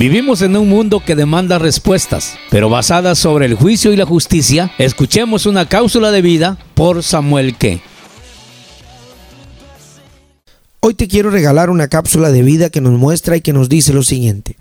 Vivimos en un mundo que demanda respuestas, pero basadas sobre el juicio y la justicia. Escuchemos una cápsula de vida por Samuel Ke. Hoy te quiero regalar una cápsula de vida que nos muestra y que nos dice lo siguiente.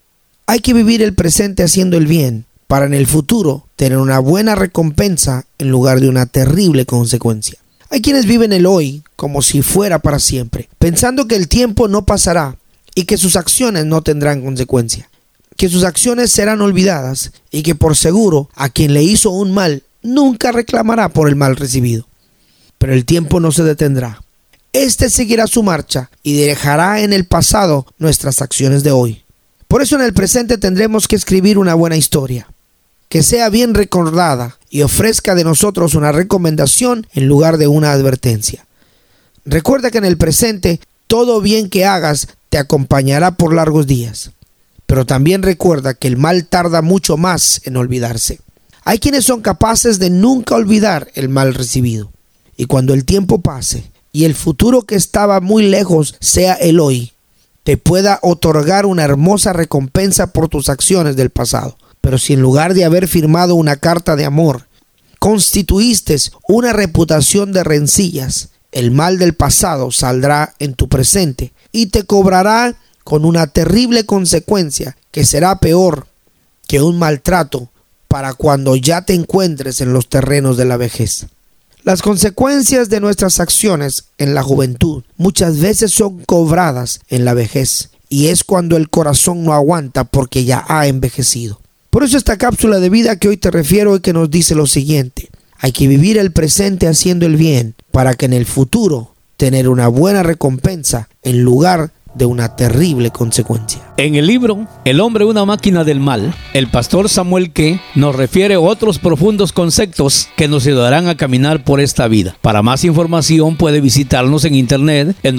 Hay que vivir el presente haciendo el bien, para en el futuro tener una buena recompensa en lugar de una terrible consecuencia. Hay quienes viven el hoy como si fuera para siempre, pensando que el tiempo no pasará y que sus acciones no tendrán consecuencia, que sus acciones serán olvidadas y que por seguro a quien le hizo un mal nunca reclamará por el mal recibido. Pero el tiempo no se detendrá. Este seguirá su marcha y dejará en el pasado nuestras acciones de hoy. Por eso en el presente tendremos que escribir una buena historia, que sea bien recordada y ofrezca de nosotros una recomendación en lugar de una advertencia. Recuerda que en el presente todo bien que hagas te acompañará por largos días, pero también recuerda que el mal tarda mucho más en olvidarse. Hay quienes son capaces de nunca olvidar el mal recibido, y cuando el tiempo pase y el futuro que estaba muy lejos sea el hoy, te pueda otorgar una hermosa recompensa por tus acciones del pasado. Pero si en lugar de haber firmado una carta de amor, constituiste una reputación de rencillas, el mal del pasado saldrá en tu presente y te cobrará con una terrible consecuencia que será peor que un maltrato para cuando ya te encuentres en los terrenos de la vejez. Las consecuencias de nuestras acciones en la juventud muchas veces son cobradas en la vejez, y es cuando el corazón no aguanta porque ya ha envejecido. Por eso esta cápsula de vida que hoy te refiero y que nos dice lo siguiente: hay que vivir el presente haciendo el bien para que en el futuro tener una buena recompensa en lugar de una terrible consecuencia. En el libro El hombre, una máquina del mal, el pastor Samuel Ke nos refiere otros profundos conceptos que nos ayudarán a caminar por esta vida. Para más información puede visitarnos en internet en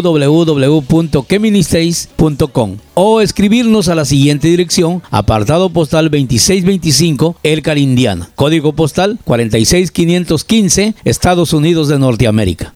www.keministries.com o escribirnos a la siguiente dirección: apartado postal 2625, Elkhart, Indiana, código postal 46515, Estados Unidos de Norteamérica.